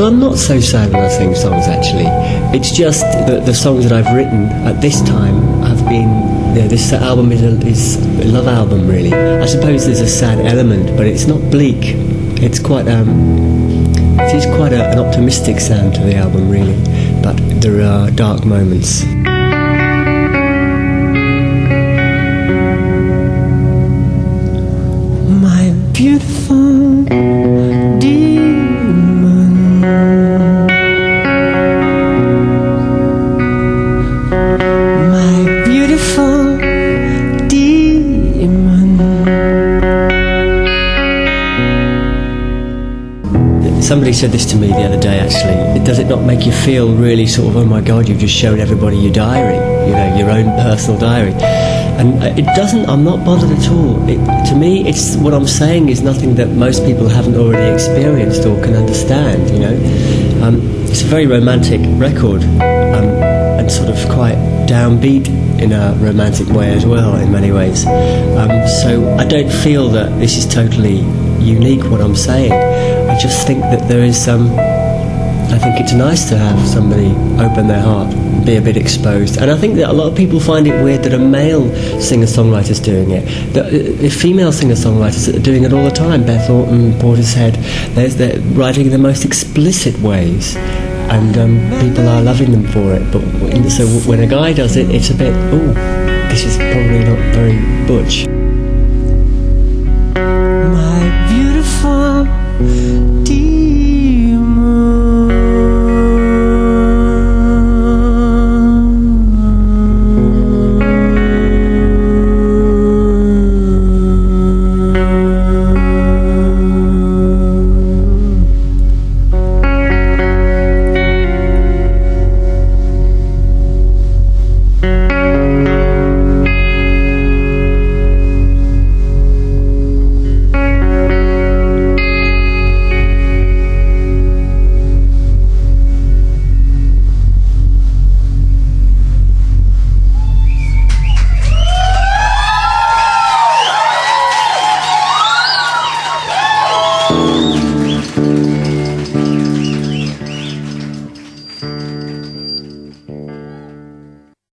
Well, I'm not so sad when I sing songs, actually. It's just that the songs that I've written at this time have been... this album is a love album, really. I suppose there's a sad element, but it's not bleak. It's quite... it is quite an optimistic sound to the album, really. But there are dark moments. My beautiful demon, my beautiful demon. Somebody said this to me the other day, actually. Does it not make you feel really sort of, oh my God, you've just shown everybody your diary, your own personal diary? And it doesn't, I'm not bothered at all. To me, it's what I'm saying is nothing that most people haven't already experienced or can understand, It's a very romantic record, and sort of quite downbeat in a romantic way as well, in many ways. So I don't feel that this is totally unique, what I'm saying. I just think that there is I think it's nice to have somebody open their heart, be a bit exposed. And I think that a lot of people find it weird that a male singer-songwriter's doing it. The female singer-songwriters are doing it all the time. Beth Orton, Portishead, they're writing in the most explicit ways. And people are loving them for it. But so when a guy does it, it's a bit, this is probably not very butch. My beautiful